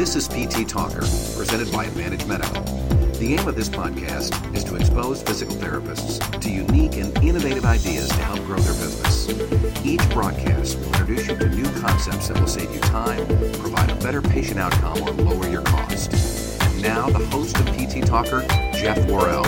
This is PT Talker, presented by Advantage Medical. The aim of this podcast is to expose physical therapists to unique and innovative ideas to help grow their business. Each broadcast will introduce you to new concepts that will save you time, provide a better patient outcome, or lower your cost. And now, the host of PT Talker, Jeff Worrell.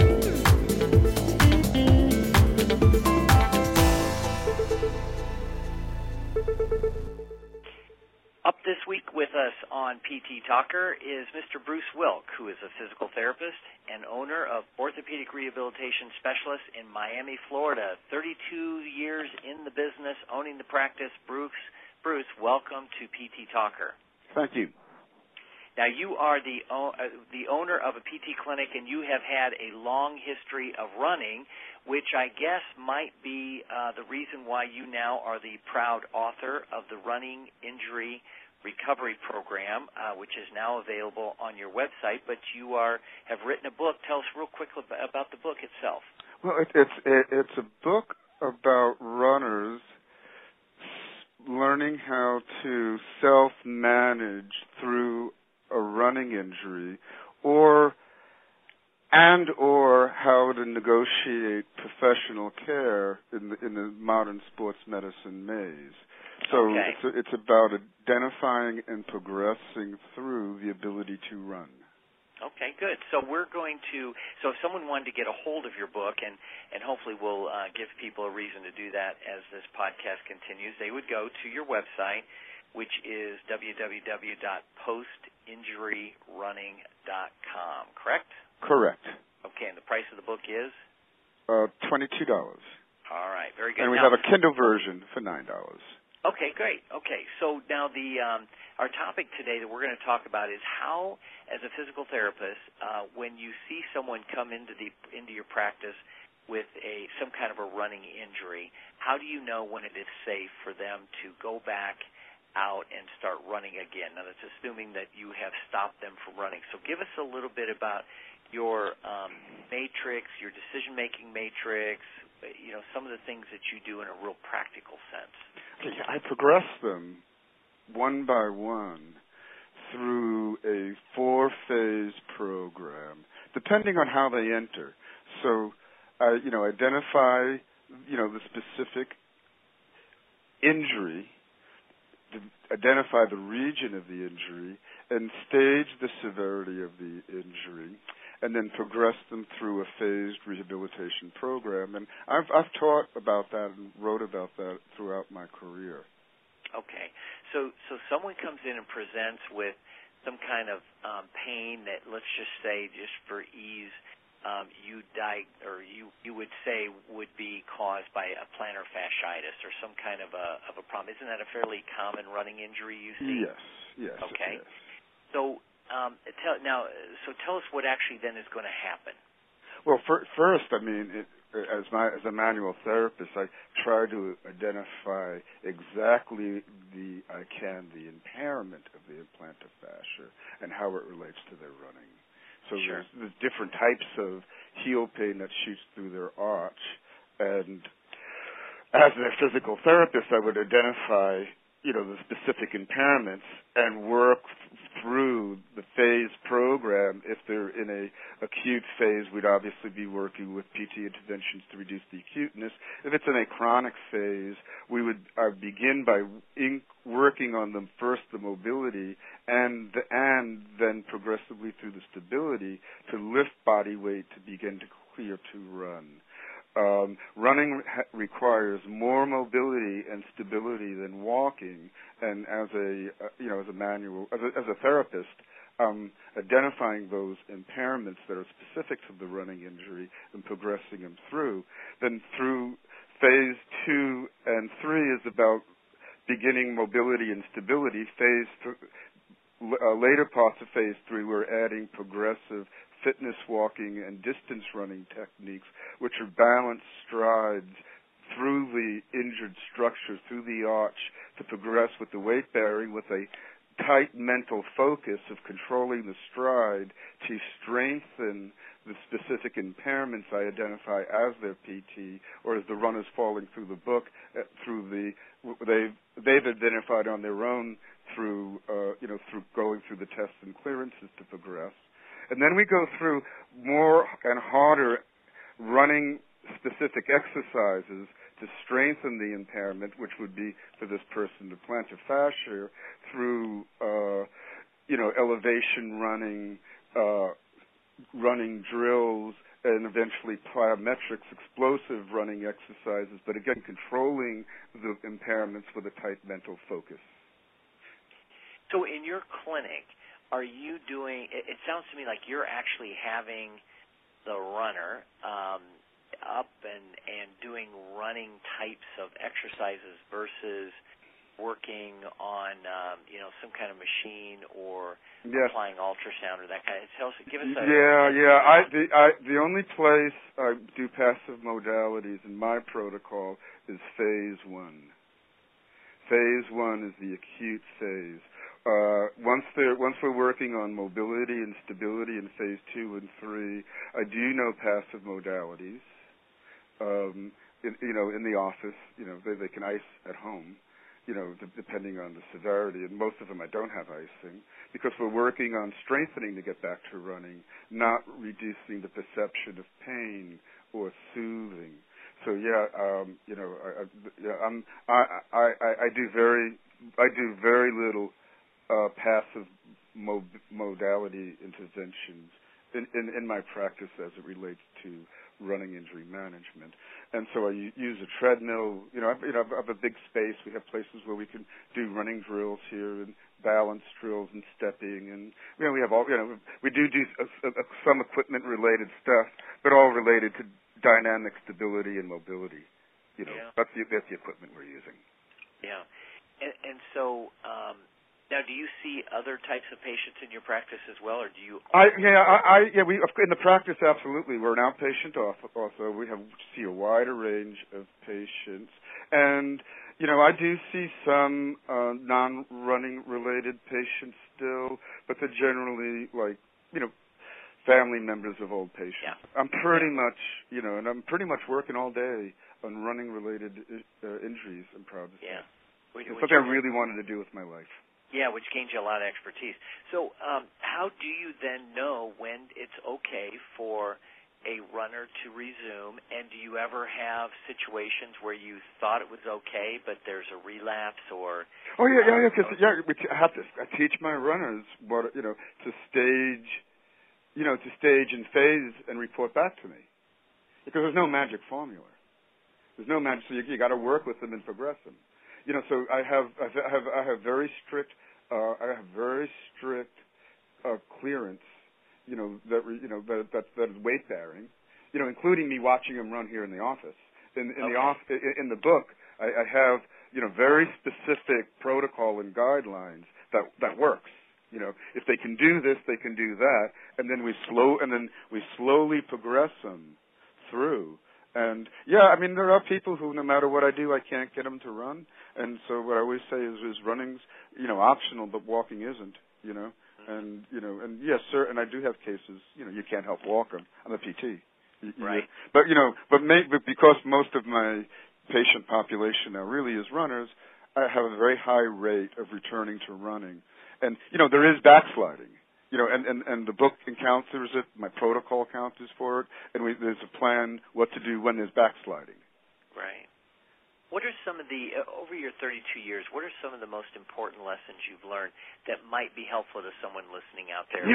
Up this week with us on PT Talker is Mr. Bruce Wilk, who is a physical therapist and owner of Orthopedic Rehabilitation Specialists in Miami, Florida. 32 years in the business, owning the practice. Bruce, welcome to PT Talker. Thank you. Now, you are the owner of a PT clinic, and you have had a long history of running, which I guess might be the reason why you now are the proud author of the Running Injury Recovery Program, which is now available on your website. But you have written a book. Tell us real quick about the book itself. Well, it's a book about runners learning how to self-manage through a running injury, or how to negotiate professional care in the modern sports medicine maze. So okay. It's about identifying and progressing through the ability to run. Okay, good. So if someone wanted to get a hold of your book, and hopefully we'll give people a reason to do that as this podcast continues, they would go to your website, which is www.postinjuryrunning.com, correct? Correct. Okay, and the price of the book is? $22. All right, very good. And we have a Kindle version for $9. Okay, great. Okay, so now our topic today that we're going to talk about is how, as a physical therapist, when you see someone come into your practice with some kind of a running injury, how do you know when it is safe for them to go back out and start running again? Now, that's assuming that you have stopped them from running. So give us a little bit about your matrix, your decision-making matrix, some of the things that you do in a real practical sense. Okay, I progress them one by one through a 4-phase program, depending on how they enter. So, identify, the specific injury, identify the region of the injury, and stage the severity of the injury, and then progress them through a phased rehabilitation program. And I've taught about that and wrote about that throughout my career. Okay. So someone comes in and presents with some kind of pain that, let's just say, just for ease, you would say would be caused by a plantar fasciitis or some kind of a problem. Isn't that a fairly common running injury you see? Yes. Okay. Yes. So tell us what actually then is going to happen. Well, first, as a manual therapist, I try to identify exactly the impairment of the plantar fascia and how it relates to their running. So sure. There's different types of heel pain that shoots through their arch, and as a physical therapist, I would identify the specific impairments and work through the phase program. If they're in a acute phase, we'd obviously be working with PT interventions to reduce the acuteness. If it's in a chronic phase, I'd begin by working on them first, the mobility, and then progressively through the stability to lift body weight to begin to clear to run. Running requires more mobility and stability than walking, and as a therapist, identifying those impairments that are specific to the running injury and progressing them through. Then through phase 2 and 3 is about beginning mobility and stability. Later parts of phase 3, we're adding progressive fitness walking and distance running techniques, which are balanced strides through the injured structure, through the arch, to progress with the weight bearing with a tight mental focus of controlling the stride to strengthen the specific impairments I identify as their PT, or as the runners falling through the book, they've identified on their own through through going through the tests and clearances to progress. And then we go through more and harder running specific exercises to strengthen the impairment, which would be for this person to plantar fascia through elevation running drills, and eventually plyometrics, explosive running exercises, but again, controlling the impairments with a tight mental focus. So in your clinic, are you doing, it sounds to me like you're actually having the runner up and doing running types of exercises versus working on some kind of machine or applying ultrasound or that kind of. Give us a The only place I do passive modalities in my protocol is phase 1. Phase 1 is the acute phase. Once we're working on mobility and stability in phase 2 and 3, I do know passive modalities. In the office, they can ice at home, depending on the severity, and most of them I don't have icing, because we're working on strengthening to get back to running, not reducing the perception of pain or soothing. So I do very little passive modality interventions in my practice as it relates to running injury management. And so I use a treadmill. I have a big space. We have places where we can do running drills here and balance drills and stepping, and we have all. We do some equipment related stuff, but all related to dynamic stability and mobility. That's the equipment we're using. Yeah, and so. Now, do you see other types of patients in your practice as well, or do you? We in the practice absolutely. We're an outpatient also. We see a wider range of patients, and I do see some non-running related patients still, but they're generally family members of old patients. Yeah. I'm pretty much working all day on running related injuries and problems. Yeah. Something I really wanted to do with my life. Yeah, which gains you a lot of expertise. So how do you then know when it's okay for a runner to resume, and do you ever have situations where you thought it was okay, but there's a relapse or... I teach my runners what, to stage and phase and report back to me. Because there's no magic formula. There's no magic, so you got to work with them and progress them. So I have very strict clearance, that is weight bearing, including me watching them run here in the office. In the book, I have very specific protocol and guidelines that works. If they can do this, they can do that, and then we slowly progress them through. And there are people who, no matter what I do, I can't get them to run. And so what I always say is running's, optional, but walking isn't, And yes, sir. And I do have cases, you can't help walk them. I'm a PT. Right. But because most of my patient population now really is runners, I have a very high rate of returning to running. And there is backsliding. And the book encounters it. My protocol counters for it, and there's a plan what to do when there's backsliding. Right. What are some of over your 32 years, what are some of the most important lessons you've learned that might be helpful to someone listening out there?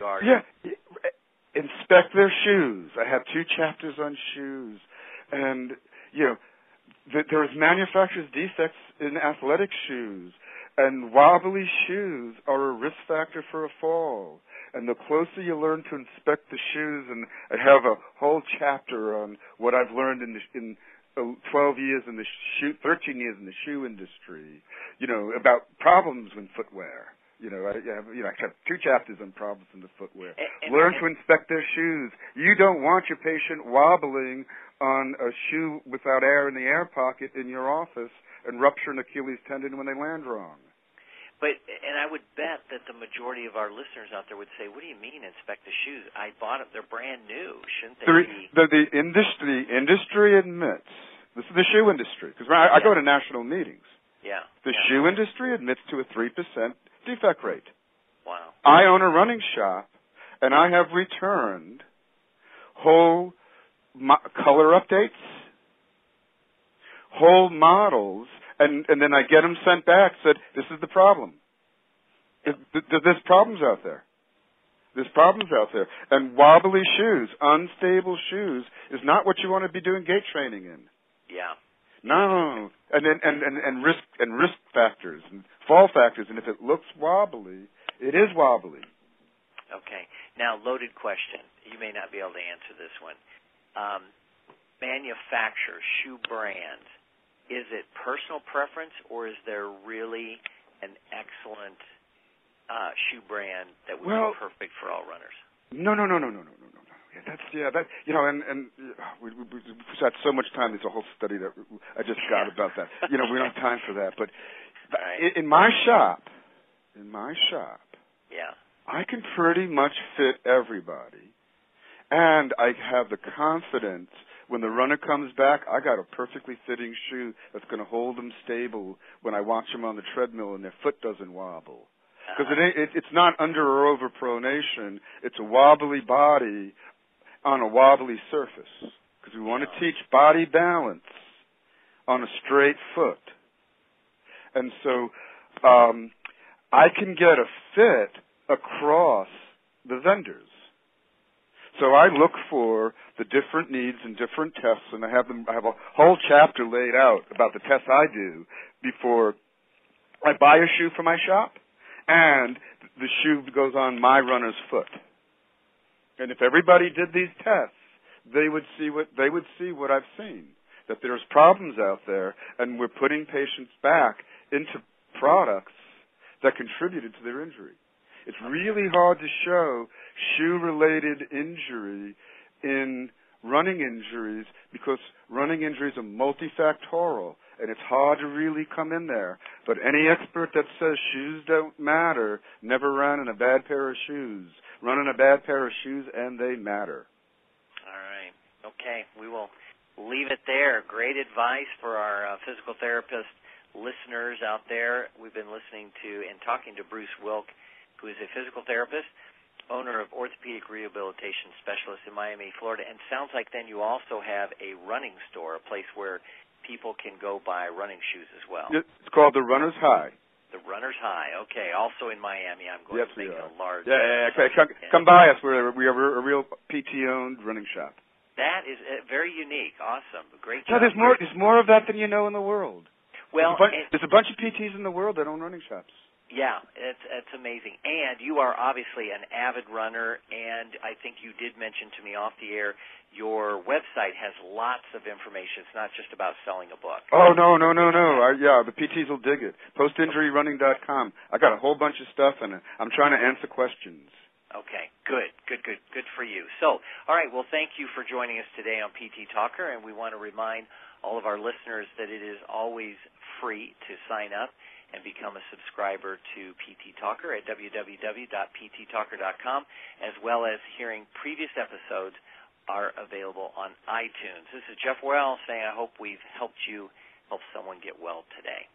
Inspect their shoes. I have 2 chapters on shoes, and there's manufacturer's defects in athletic shoes. And wobbly shoes are a risk factor for a fall. And the closer you learn to inspect the shoes, and I have a whole chapter on what I've learned in 12 years in the 13 years in the shoe industry, about problems with footwear. I have 2 chapters on problems in the footwear. Learn to inspect their shoes. You don't want your patient wobbling on a shoe without air in the air pocket in your office and rupture an Achilles tendon when they land wrong. And I would bet that the majority of our listeners out there would say, "What do you mean inspect the shoes? I bought them; they're brand new. Shouldn't they be?" The industry admits, this is the shoe industry, because I go to national meetings. Yeah. The shoe industry admits to a 3% defect rate. Wow. I own a running shop, and I have returned whole color updates, whole models, and then I get them sent back, said, this is the problem. There's problems out there. There's problems out there. And wobbly shoes, unstable shoes, is not what you want to be doing gait training in. Yeah. No. And risk factors and fall factors, and if it looks wobbly, it is wobbly. Okay. Now, loaded question. You may not be able to answer this one. Manufacturer, shoe brand, is it personal preference, or is there really an excellent shoe brand that would be perfect for all runners? No. We had so much time. There's a whole study that I just got about that. We don't have time for that. But right. in my shop, I can pretty much fit everybody, and I have the confidence when the runner comes back, I got a perfectly fitting shoe that's going to hold them stable when I watch them on the treadmill and their foot doesn't wobble. Because it's not under or over pronation. It's a wobbly body on a wobbly surface. Because we want to teach body balance on a straight foot. And so I can get a fit across the vendors. So I look for the different needs and different tests, and I have a whole chapter laid out about the tests I do before I buy a shoe for my shop, and the shoe goes on my runner's foot. And if everybody did these tests, they would see what I've seen, that there's problems out there, and we're putting patients back into products that contributed to their injury. It's really hard to show shoe-related injury in running injuries because running injuries are multifactorial, and it's hard to really come in there. But any expert that says shoes don't matter never ran in a bad pair of shoes. Run in a bad pair of shoes, and they matter. All right. Okay. We will leave it there. Great advice for our physical therapist listeners out there. We've been listening to and talking to Bruce Wilk, who is a physical therapist, owner of Orthopedic Rehabilitation Specialist in Miami, Florida. And sounds like then you also have a running store, a place where people can go buy running shoes as well. It's called the Runner's High. The Runner's High. Okay. Also in Miami. I'm going to make it a large. Yeah. Come by us. We have a real PT-owned running shop. That is very unique. Awesome. Great job. No, there's more of that than you know in the world. Well, there's a bunch of PTs in the world that own running shops. Yeah, it's amazing. And you are obviously an avid runner, and I think you did mention to me off the air, your website has lots of information. It's not just about selling a book. Oh, no. The PTs will dig it. PostInjuryRunning.com. I got a whole bunch of stuff in it. I'm trying to answer questions. Okay, good for you. So, all right, well, thank you for joining us today on PT Talker, and we want to remind all of our listeners that it is always free to sign up and become a subscriber to PT Talker at www.pttalker.com, as well as hearing previous episodes are available on iTunes. This is Jeff Well saying I hope we've helped you help someone get well today.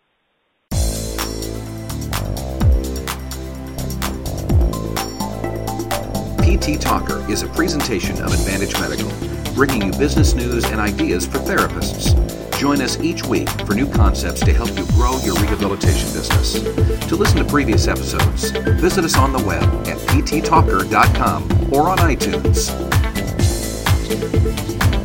PT Talker is a presentation of Advantage Medical, bringing you business news and ideas for therapists. Join us each week for new concepts to help you grow your rehabilitation business. To listen to previous episodes, visit us on the web at pttalker.com or on iTunes.